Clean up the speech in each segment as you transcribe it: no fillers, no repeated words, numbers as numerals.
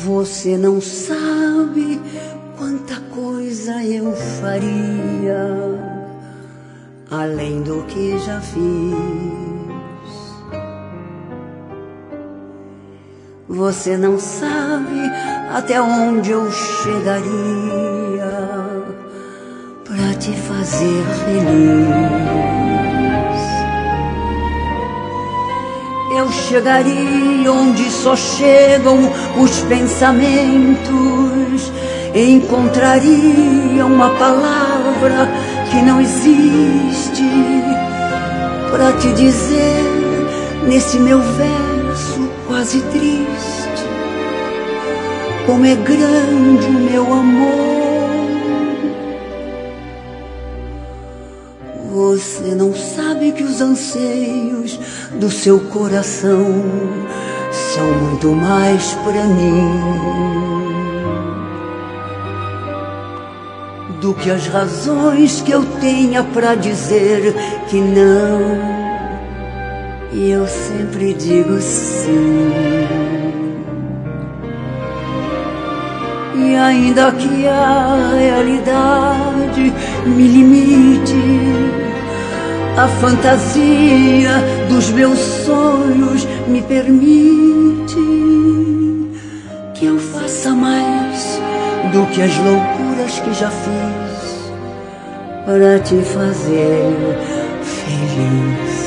Você não sabe quanta coisa eu faria além do que já fiz. Você não sabe até onde eu chegaria pra te fazer feliz. Eu chegaria onde só chegam os pensamentos, encontraria uma palavra que não existe pra te dizer nesse meu verso quase triste, como é grande o meu amor. Você não sabe que os anseios do seu coração são muito mais pra mim do que as razões que eu tenha pra dizer que não. E eu sempre digo sim. E ainda que a realidade me limite, a fantasia dos meus sonhos me permite que eu faça mais do que as loucuras que já fiz para te fazer feliz.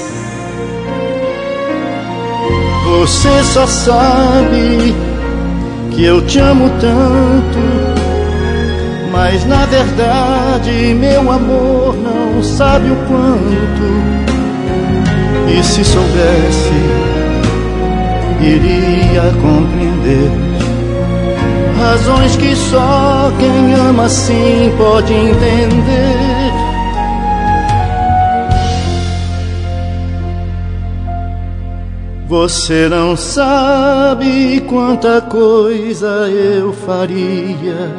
Você só sabe que eu te amo tanto, mas na verdade meu amor não sabe o quanto. E se soubesse, iria compreender razões que só quem ama assim pode entender. Você não sabe quanta coisa eu faria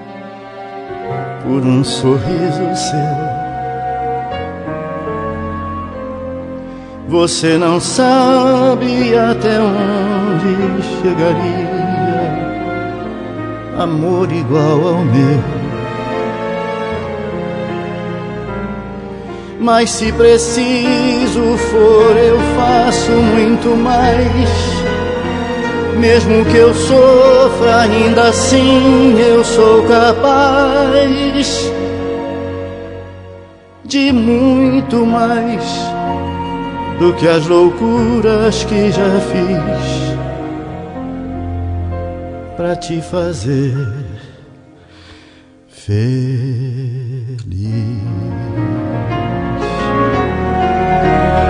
por um sorriso seu. Você não sabe até onde chegaria amor igual ao meu. Mas se preciso for, eu faço muito mais. Mesmo que eu sofra, ainda assim eu sou capaz de muito mais do que as loucuras que já fiz pra te fazer feliz.